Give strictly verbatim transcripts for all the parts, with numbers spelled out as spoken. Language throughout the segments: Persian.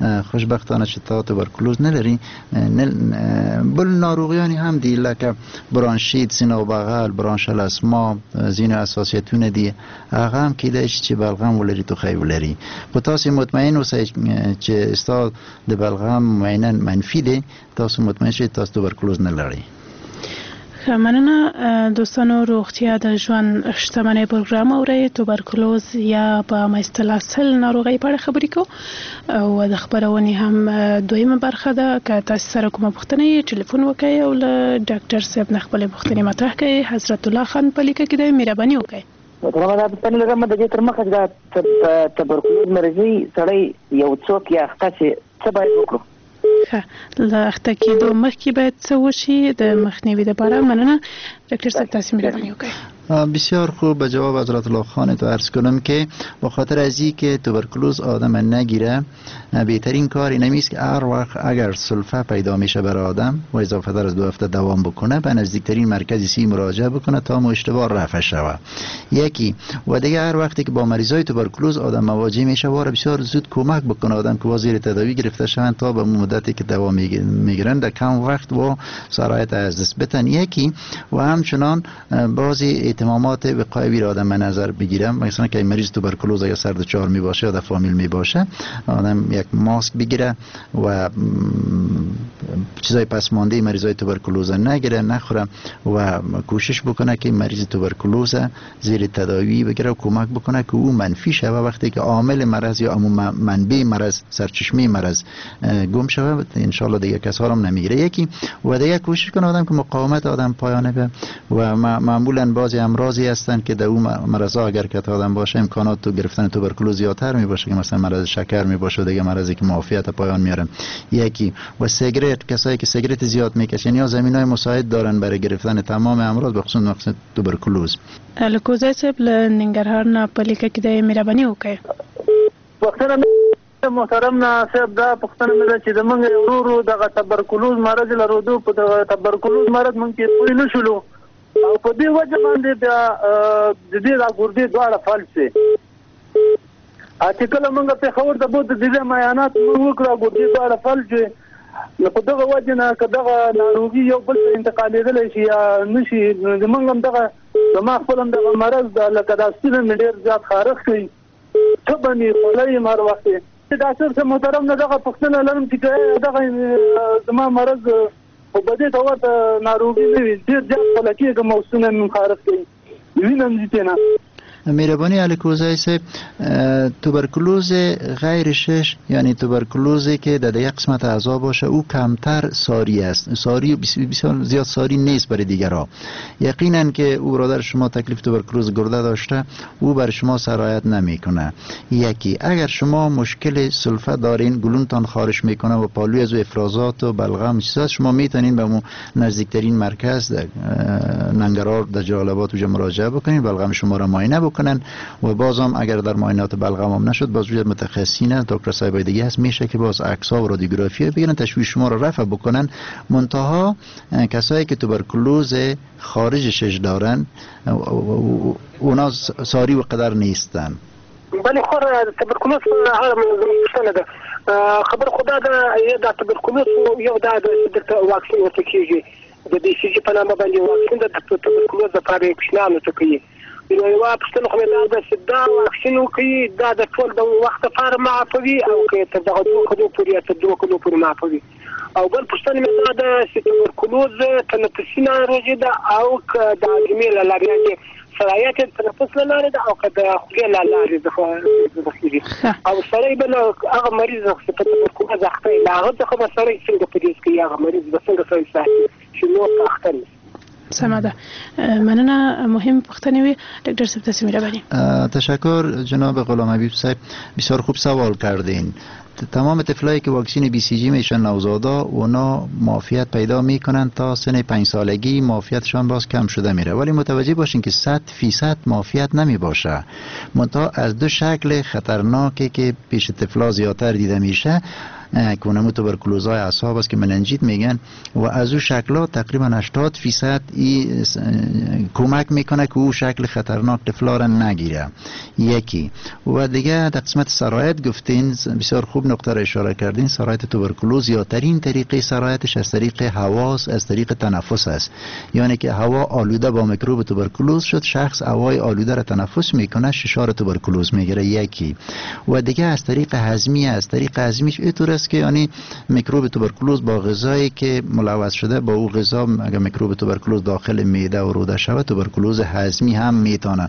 خوشبختانه چې تا توبرکلوز نلري. بل ناروغیانی هم دی لکه برانشیت، سینه و بغل، برانشل اسما، زینو اساسیتونه دی، هغه هم کیدای شي چې بلغم ولري تو خی ولري. خو تاسو مطمئن اوسئ چې استاد د بلغم معاینه منفی دی، تاسو مطمئن شئ تاسو توبرکلوز نه لرئ. مننه دوستانو. روغتیا د ژوند شتمنۍ پروګرام اورئ. توبرکلوز یا په عامه اصطلاح سل ناروغۍ په اړه خبرې کوو او د خپرونې هم دویمه برخه ده. که تاسو سره کومه پوښتنه یې ټلیفون وکړئ او له ډاکټر صاحب نه خپلې پوښتنې مطرح کړئ. حضرت الله خان په لیکه کې دی، مهرباني وکړئ. محترمه دا پوښتنه لرم د دې تر مخه دا توبرکلوز مرضي سړی یو څوک یا اخته شي څه باید وکړو؟ له اخته کېدو مخکې باید څه وشي د مخنیوي لپاره؟ مننه ډاکټر صاحب، تاسو مهرباني وکړئ. بسیار خوب. به جواب حضرت الله خان تو عرض کنم که به خاطر از این که توبرکلوز آدم نگیره، بهترین کار این است که هر وقت اگر سلفه پیدا میشه برای آدم و اضافه تر از دو هفته دوام بکنه، به نزدیکترین مرکز سی مراجعه بکنه تا اشتباه رفع شود. یکی و دیگه هر وقتی که با مریضای توبرکلوز آدم مواجه میشه، واره بسیار زود کمک بکنه آدم که زیر تداوی گرفته شوند تا به مدتی که دوام میگیرن در کم وقت و سرایت از دست بدن. یکی و همچنان بعضی اهتمامات وقایوی را آدم نظر بگیرم، مثلا که مریض توبرکلوز یا سرد چهار می باشه یا در فامیل می باشه، آدم یک ماسک بگیره و چیزای پسمانده مریضای توبرکلوز نگیره، نخوره و کوشش بکنه که مریض توبرکلوز زیر تداوی بگیره و کمک بکنه که او منفی شوه. وقتی که عامل مرض یا منبع مرض، سرچشمه مرض گم شوه، ان شاء الله دیگه کس ها هم نمیگیره. یکی و دیگه کوشش کنه آدم که مقاومت آدم پایانه به و معمولا بعضی امراضی هستن که در اون مرضا اگر که آدم باشه امکانات تو گرفتن توبرکلوز زیادتر می باشه، که مثلا مرض شکر می باشه و دیگه مرضی که معافیت پایان میارن. یکی و سیگرت، کسایی که سیگرت زیاد میکشن یا زمینای مساعد دارن برای گرفتن تمام امراض به خصوص مقصد توبرکلوز. الکوزای صاحب له ننګرهار نه په لیکه کې د مهرباني وکړئ. وختونه محترم صاحب دا پښتنه مې چې زمونږ ورورو دغه توبرکلوز مرض لرودو په توبرکلوز مرض مونږ کې پوه نه شولو او په دې وجه باندې بیا د دې را ګردې دواړه فلج شي. چې کله مونږ په خبر د بود د دې معاینات مونږ وکړو ګردې دواړه فلج شي، نو په دغه وجه نه که دغه ناروغي یو بل ته انتقالېدلی شي یا نه شي، زمونږ هم دغه زما خپل هم دغه مرض لکه دا ستونی مې ډېر زیات خارښ کوي، تبه مې خوله یم هر وخت. ډاکټر صاحب محترم نه دغه پوښتنه لرم چې دغه زما مرض خو به دې ته ورته ناروغي نه وي، ډېر زیات خوله کېږم او ستونی مې خارښ کوي، وینه مې ځي نه. مهربانی الکوزای صاحب، توبرکلوز غیر شش یعنی توبرکلوزی که در یک قسمت اعضا باشه او کمتر ساری است، ساری بسیار زیاد ساری نیست برای دیگرها. یقینا که او برادر شما تکلیف توبرکلوز گرده داشته، او بر شما سرایت نمیکنه. یکی اگر شما مشکل سلفه دارین، گلونتان خارش میکنه و پالوی از افرازات و بلغم چیزا، شما میتونین به نزدیکترین مرکز در ننگرهار در جلال‌آباد و مراجعه بکنین، بلغم شما را معاینه کنن و بازم اگر در معاینات بلغم هم نشد، باز روی متخصصین دکتر صاحب دیگه هست میشه که باز عکس‌ها و رادیوگرافی بگیرن، تشخیص شما رو رفع بکنن. منتها کسایی که توبرکلوز خارج شش دارن اونا ساری و قدر نیستن. بله خور توبرکلوز هغه مشکل ده. خبر خدا ده دا توبرکلوز یو دا د واکسین ورته کیږي، د بي سي جي په نامه باندې واکسین د توبرکلوز لپاره کوښښونه کوي. نو یو پښتنه خو دا د سدا واکسین کوي، دا د ټول د وخت لپاره معافوي او که ته دغه دوه کلو پورې ته دوه کلو پورې معافوي. او بل پښتنه مې دا د توبرکلوز تنفسي ناروغي ده او که د هاضمې له لارې کې صلاحیت تنفس له لارې ده او که د خولې له لارې ده او سړی بل هغه مریض چې په توبرکلوز اخته وي له هغه څخه به سړی څنګه پرهیز کوي، هغه مریض به څنګه سړی ساتي چې نور ته اخته نه شي. سمه ده. مننه. مهم پوښتنې وي دکتر صاحب، تاسو مهرباني. تشکر جناب غلام حبیب صاحب، بسیار خوب سوال کردین. تمام طفلایی که واکسین بی سی جی میشن نوزادا، اونا معافیت پیدا میکنن تا سن پنج سالگی، معافیتشان باز کم شده میره، ولی متوجه باشین که صد فیصد معافیت نمی باشه. منتها از دو شکل خطرناکی که پیش طفلا زیادتر دیده میشه، که اونمو توبرکلوزهای اعصاب است که مننجیت میگن و از او شکلات تقریبا هشتاد فیصد ای کمک میکنه که او شکل خطرناک طفلا را نگیره. یکی و دیگه در قسمت سرایت گفتین، بسیار خوب نقطه را اشاره کردین. سرایت توبرکلوز یا ترین طریقه سرایتش از طریق هواست، از طریق تنفس است. یعنی که هوا آلوده با میکروب توبرکلوز شد، شخص هوای آلوده را تنفس میکنه، ششار توبرکلوز میگیره. یکی و دیگه از طریق هضمی، از طریق هضمیش اینطور است که یعنی میکروب توبرکلوز با غذایی که ملوث شده با او غذا، اگر میکروب توبرکلوز داخل معده و روده شود، توبرکلوز هضمی هم میتونه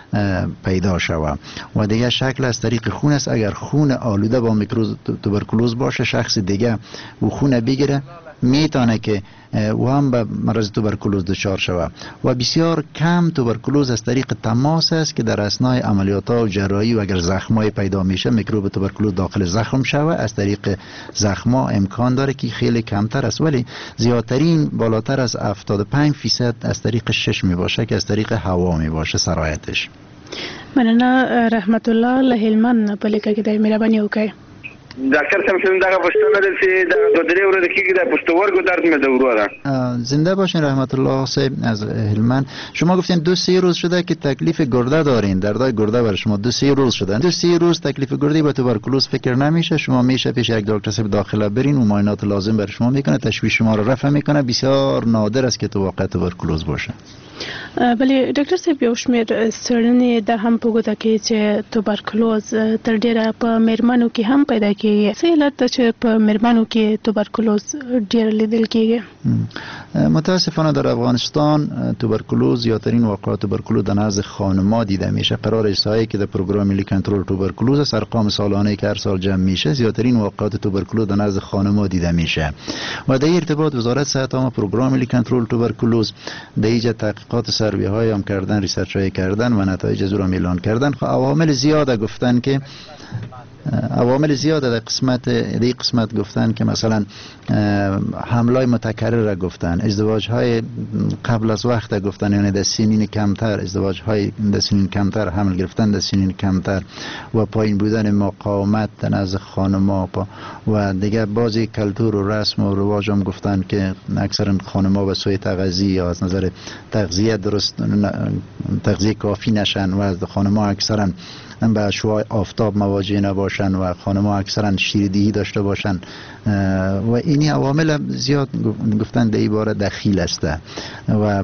پیدا شود. و دیگه شکل از طریق خون است. اگر خون آلوده با میکروب توبرکلوز باشه، شخص دیگه و خون بگیره، میتونه که و هم به مرض توبرکلوز دچار شود. و بسیار کم توبرکلوز از طریق تماس است که در اثنای عملیات ها و جراحی و اگر زخمای پیدا میشه، میکروب توبرکلوز داخل زخم شود، از طریق زخما امکان داره که خیلی کمتر است، ولی زیادترین بالاتر از هفتاد و پنج فیصد از طریق شش می باشه که از طریق هوا می باشه سرایتش. مننه. رحمت الله له هلمند په لیکه کې د مهرباني وکړئ. ډاکټر صاحب څنګه دا پښتنه ده چې دا د درې ورځې کېږي د پښتورګو درد مې د ورو ده. زنده باشین رحمت الله صاحب از هلمند. شما گفتین دو سه روز شده که تکلیف گرده دارین، دردای گرده برای شما دو سه روز شده. دو سه روز تکلیف گردی با توبرکلوز فکر نمیشه. شما میشه پیش یک دکتر صاحب داخله برین و معاینات لازم برای شما میکنه، تشخیص شما رو رفع میکنه. بسیار نادر است که تو واقعا توبرکلوز باشه. بله ډاکټر صاحب، یو شمېر څېړنې دا هم په ګوته کوي چې توبرکلوز تر ډېره په مېرمنو کې هم پیدا کېږي. څه علت ده چې په مېرمنو کې توبرکلوز ډېر لیدل کېږي؟ متاسفانه در افغانستان توبرکلوز، زیادترین واقعات توبرکلوز در نزد خانم‌ها دیده میشه. قرار احصایی که در پروگرام ملی کنترل توبرکلوز است، ارقام سالانه که هر سال جمع میشه، زیادترین واقعات توبرکلوز در نزد خانم‌ها دیده میشه. و در ارتباط وزارت صحت عامه پروگرام ملی کنترل توبرکلوز در اینجا تحقیقات سروی های هم کردن، ریسرچ های کردن و نتایج از او را اعلان کردن. خب عوامل زیاده گفتن که عوامل زیاده در قسمت در قسمت گفتن که مثلا حملای متکرر را گفتن، ازدواج های قبل از وقت گفتن، یعنی در سنین کمتر، ازدواج های در سنین کمتر، حمل گرفتن در سنین کمتر و پایین بودن مقاومت در نزد خانم‌ها و دیگه بعضی کلتور و رسم و رواج هم گفتن که اکثرا خانم‌ها به سوی تغذیه یا از نظر تغذیه درست تغذیه کافی نشن و از خانم‌ها اکثرا به شعاع آفتاب مواجه نباشن و خانم‌ها اکثرا شیردهی داشته باشن و اینی عوامل زیاد گفتن در این باره دخیل است. و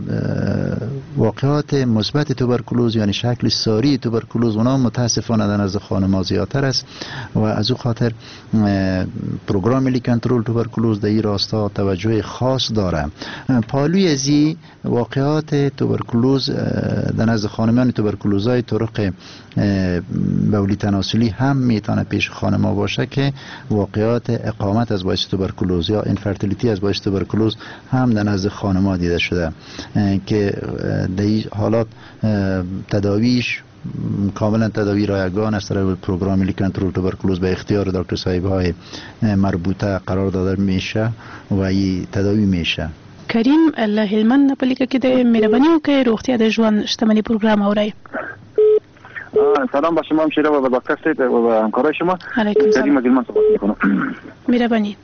واقعات مثبت توبرکلوز یعنی شکل ساری توبرکلوز اونا متاسفانه در نزد خانم‌ها زیادتر است و از او خاطر پروگرام ملی کنترل توبرکلوز در این راستا توجه خاص داره. پالوی ازی واقعات توبرکلوز در نزد خانمان توبرکلوزهای طرق بولی تناسلی هم میتونه پیش خانم‌ها باشه که واقعات اقامت از باعث توبرکلوز یا انفرتیلیتی از باعث توبرکلوز هم در نزد خانم‌ها دیده شده که در این حالات تداویش کاملا تداوی رایگان است. در پروگرام ملی کنترل توبرکلوز به اختیار دکتر صاحب‌های مربوطه قرار داده میشه و این تداوی میشه. کریم الله هلمند په لیکه کې د مهرباني وکړئ روغتیا د ژوند شتمنۍ پروګرام اورئ. سلام با شما همشیره و به دکتر صاحب و به همکارای شما. علیکم سلام. کریم از هلمند صحبت میکنم. مهربانی.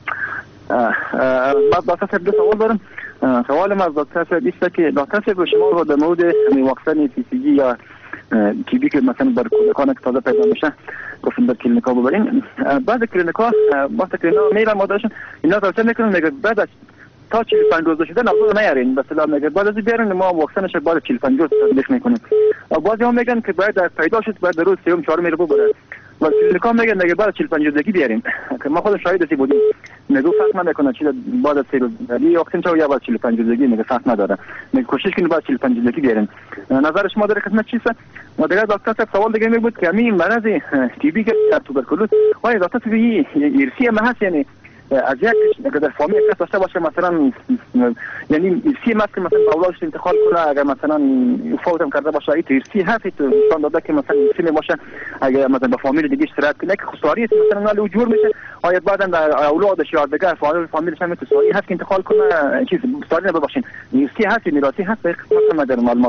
بعد دکتر صاحب دو سوال دارم. سوالم از دکتر صاحب است که دکتر صاحب شما رو در مورد واکسن پی سی جی یا تیبی که مثلا بر کودکان که تازه پیدا میشه گفتن در کلینیکا ببرین. بعد کلینیکا وقتی کلینیکا میرن مادرشون اینا توصیه میکنن میگه بعد تا چهل و پنج روز شده نبود نیارین به اصطلاح میگه بعد از بیارین ما واکسنش بعد چهل و پنج روز تطبیق میکنیم. بعضی هم میگن که باید پیدا شد بعد روز سوم چهارم میره ببره و کلینیکا میگن میگه بعد چهل و پنج روزگی بیارین که ما خود شاهد هستی بودیم میگه فرق نمیکنه چیز بعد از سه روز ولی واکسن چه یا بعد چهل و پنج روزگی میگه فرق نداره. میگه کوشش کنید بعد چهل و پنج روزگی بیارین. نظر شما در خدمت چیست؟ و دیگه دکتر صاحب سوال دیگه می بود که همین مرض تی بی که توبرکلوز آیا دکتر صاحب ارثی هم هست یعنی از یک اگر در فامیل کس داشته باشه مثلا یعنی ارثی هست که مثلا اولادش انتقال کنه اگر مثلا فوت هم کرده باشه این ارثی هست تو نشان داده که مثلا ارثی باشه اگر مثلا به فامیل دیگه اشتراک کنه که خساری مثلا نال وجود میشه آیا بعدا در اولادش یا دیگه فامیل فامیلش هم تو سواری هست که انتقال کنه چیز سواری نباشین ارثی هست میراثی هست به خصوص در معلومات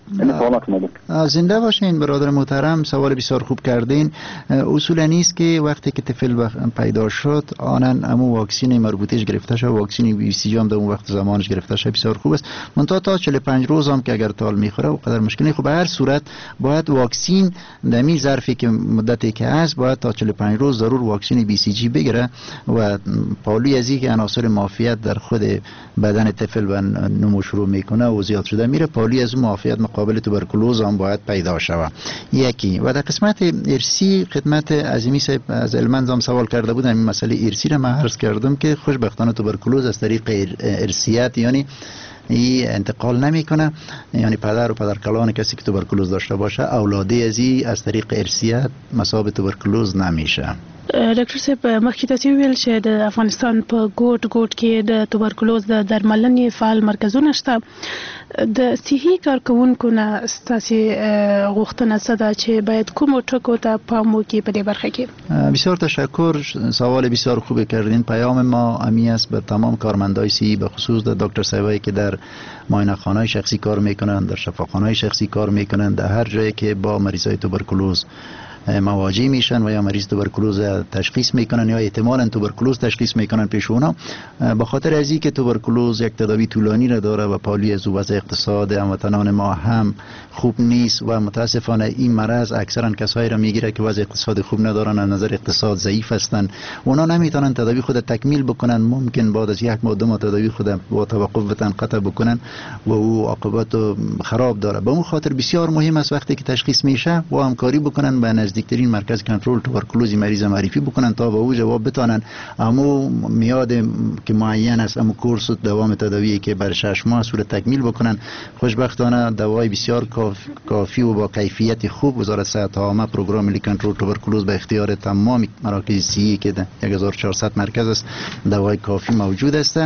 این سوالات ما بود. زنده باشین برادر محترم، سوال بسیار خوب کردین. اصولا نیست که وقتی که طفل پیدا شد آنن امو واکسین مربوطهش گرفته شد، واکسین بی سی جی هم در اون وقت زمانش گرفته شد، بسیار خوب است. منتها تا چهل و پنج روز هم که اگر تال میخوره و قدر مشکلی، خب به هر صورت باید واکسین دمی ظرفی که مدتی که هست باید تا چهل و پنج روز ضرور واکسین بی سی جی بگیره و پالوی از اینکه عناصر معافیت در خود بدن طفل و نمو شروع میکنه و زیاد شده میره، پالوی از معافیت مقابل توبرکولوز هم باید پیدا شود. یکی و در قسمت ارسی خدمت عظیمی صاحب از علمند هم سوال کرده بودن، این مسئله ارسی را من عرض کردم که خوشبختانه توبرکولوز از طریق ارسیت یعنی ای انتقال نمیکنه، یعنی پدر و پدرکلان کسی که توبرکولوز داشته باشه اولاده از ای از طریق ارسیت مصاب توبرکولوز نمیشه. ډاکټر صاحب مخکې تاسو ویل چې د افغانستان په ګوټ ګوټ کې د توبرکلوز د درملنې فعال مرکزونه شته. د صحي کارکونکو نه ستاسو غوښتنه څه ده چې باید کوم ټکو ته پام وکړي په دې برخه کې؟ بسیار تشکر، سوال بسیار خوب کردین. پیام ما امی است به تمام کارمندای صحی، به خصوص د دکتر صاحبایی که در معاینه‌خانه‌های شخصی کار میکنن، در شفاخانه‌های شخصی کار میکنن، در هر جایی که با مریضای توبرکولوز مواجه میشن و یا مریض توبرکولوز تشخیص میکنن یا احتمالاً توبرکولوز تشخیص میکنن پیش اونا، به خاطر از اینکه توبرکولوز یک تداوی طولانی را داره و پالی از وضع اقتصاد هموطنان ما هم خوب نیست و متاسفانه این مرض اکثرا کسایی را میگیره که وضع اقتصاد خوب ندارن، از نظر اقتصاد ضعیف هستن، اونا نمیتونن تداوی خود تکمیل بکنن، ممکن بعد از یک ماه دو ماه تداوی خود با توقف بتن قطع بکنن و او عاقبت خراب داره. به اون خاطر بسیار مهم است وقتی که تشخیص میشه و همکاری بکنن با نزدیکترین مرکز کنترل توبرکولوز مریض معرفی بکنن تا به او جواب بتانن. امو میاد که معین است، امو کورس و دوام تداوی که بر شش ماه صورت تکمیل بکنن. خوشبختانه دوای بسیار کافی و با کیفیت خوب وزارت صحت عامه پروگرام ملی کنترل توبرکولوز به اختیار تمام مراکز صحی که یک هزار و چهارصد مرکز است دوای کافی موجود است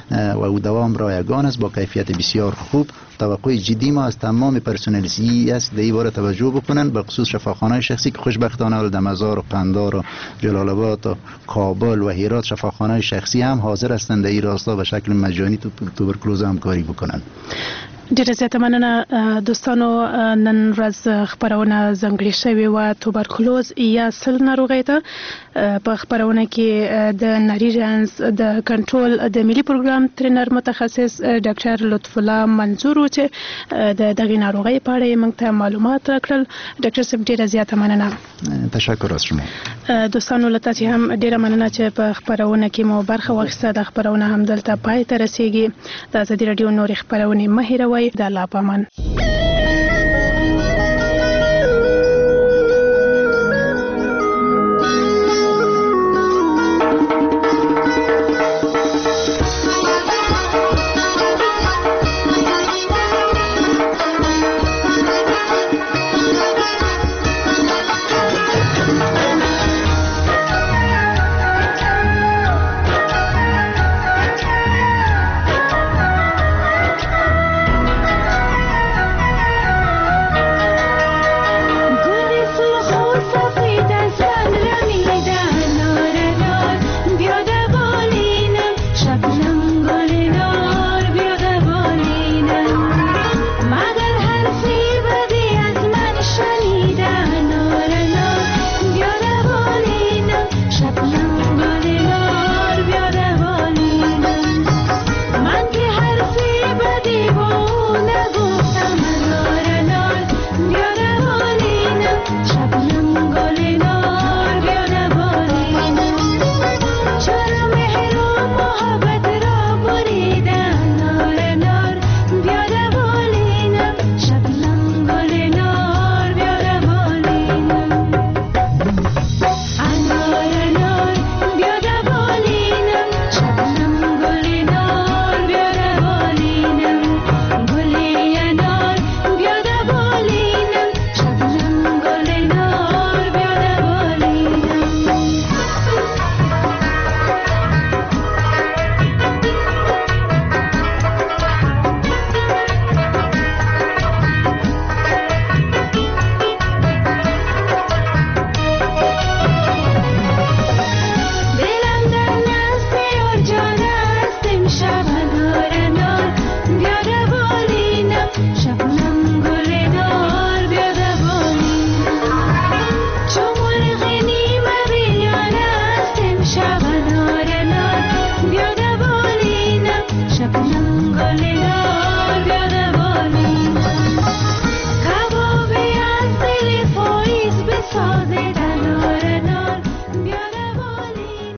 و او دوام رایگان است با کیفیت بسیار خوب. توقع جدی ما از تمام پرسنل صحی است در این باره توجه بکنن، به خصوص شفاخانه‌های شخصی که خوشبختانه در مزار و قندار و جلال آباد و کابل و هرات شفاخانه‌های شخصی هم حاضر هستند در این راستا به شکل مجانی تو توبرکولوز همکاری بکنن. ډیره زیاته مننه دوستانو. نن ورځ خبرونه ځانګړې شوې وه توبرکلوز یا سل ناروغۍ ته. په خبرونه کې د نري جنس د کنټرول د ملي پروګرام ترینر متخصص ډاکټر لطف الله منظور و چې د دغې ناروغۍ په اړه یې موږ ته معلومات راکړل. ډاکټر صاحب ډیره زیاته مننه. تشکر از شما. دوستانو له تاسې هم ډیره مننه چې په خبرونه کې مو برخه واخیسته. د خبرونه هم دلته پای ته رسیږي. د ازادي راډیو نورې خبرونې مه هېروئ. د الله پامان. شود